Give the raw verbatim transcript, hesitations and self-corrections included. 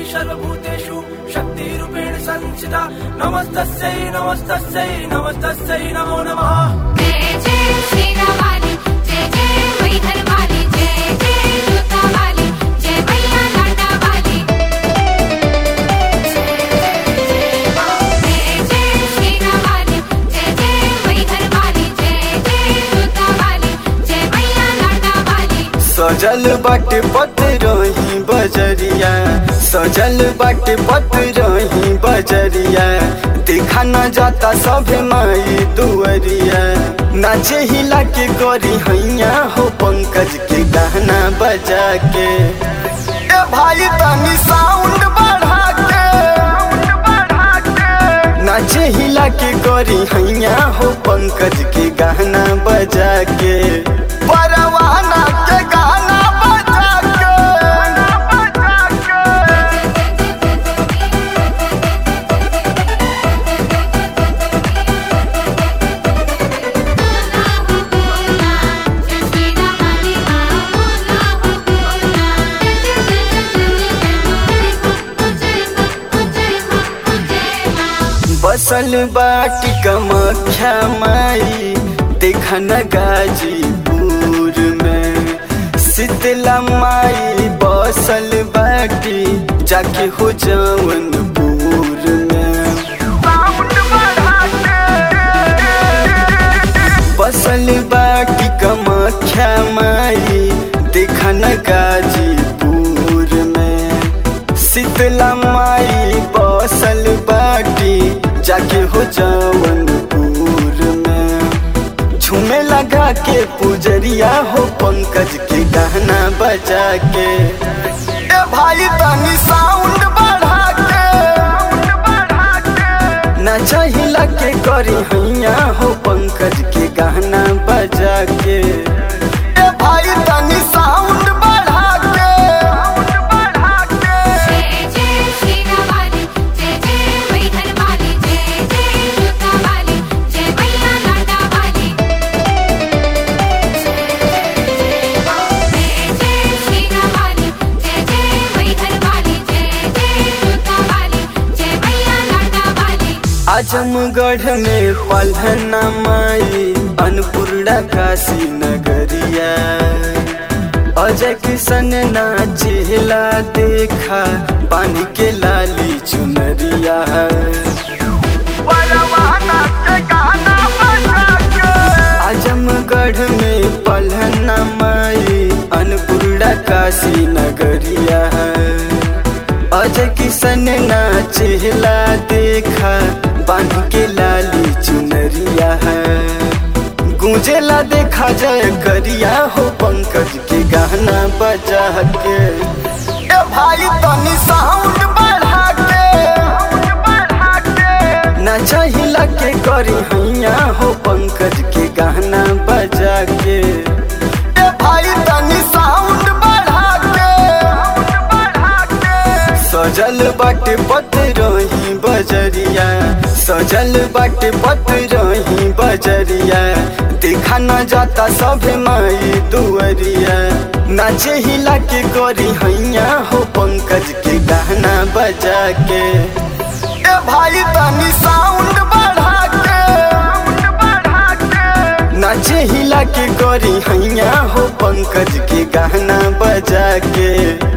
सर्वभूतेषु शक्तिरूपेण संस्थिता नमस्तस्यै नमस्तस्यै नमस्तस्यै नमो नमः। जय जय शेरावाली जय जय वैधरवाली जय जय जोतावाली जय मैया लाटावाली। जय जय शेरावाली जय जय वैधरवाली जय जय जोतावाली जय मैया लाटावाली। सजल बाटे पतरही बजरिया सजल बाटे पतरही बजरिया देखा न जाता सभे माई दुअरिया नाचे हिला के करी हैया हो पंकज के गाना बजा के ए भाई तनी साउंड बढ़ा के नाचे हिला के करी हैया हो पंकज के गाना बजा के परवाना के गाना बजा के बसल बाटी कमख्या माई देखा न गाजीपुर में शीतला माई बसल बाटी जाके हो जौनपुर में बसल बाटी कमख्या माई देखा न गाजीपुर में शीतला माई बसल बाटी जाके हो जौनपुर में झूमे लगा के पुजरिया हो पंकज के गाना बजा के ए भाई तनी साउंड बढ़ा के नाचा हिला के करी हैया हो पंकज के गाना बजा के ए भाई तनी साउंड बढ़ा के जय जय शेरावाली जय जय वैधरवाली जय जय जोतावाली जय मैया लाटावाली। जय जय शेरावाली जय जय वैधरवाली जय जय जोतावाली जय मैया लाटावाली। आजमगढ़ में पलहना माई अन्नपूर्णा काशी नगरिया अजय किशन नाचेला देखा पानी के लाली चुनरिया आजमगढ़ में पलहना माई अन्नपूर्णा काशी नगरिया अजय किशन नाचेला देखा बांध के लाली चुनरिया गूंजेला देखा जय करिया हो पंकज के गाना बजा के ए भाई तनी साउंड बढ़ा के नाचा हिला के करी हैया हो पंकज के गाना बजा के ए भाई तनी साउंड बढ़ा के सजल बाटे पतरही बजरिया सजल बाटे पतरही बजरिया देखा न जाता सभे माई दुअरिया नाचे हिला के करी हैया हो पंकज के गाना बजा के ए भाई तनी साउंड बढ़ा के नाचे हिला के करी हैया हो पंकज के गाना बजा के।